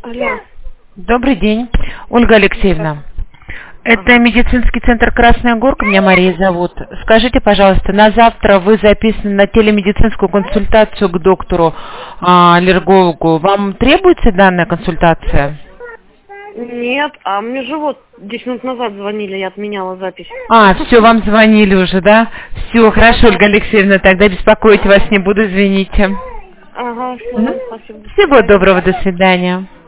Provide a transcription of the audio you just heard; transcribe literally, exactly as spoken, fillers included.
Алло. Добрый день, Ольга Алексеевна. Это Ага. медицинский центр Красная Горка, меня Мария зовут. Скажите, пожалуйста, на завтра вы записаны на телемедицинскую консультацию к доктору а, аллергологу. Вам требуется данная консультация? Нет, а мне же вот десять минут назад звонили, я отменяла запись. А, все, вам звонили уже, да? Все, хорошо, Ольга Алексеевна, тогда беспокоить вас не буду, извините. Ага, все, Мгм. спасибо. До Всего свидания. доброго, до свидания.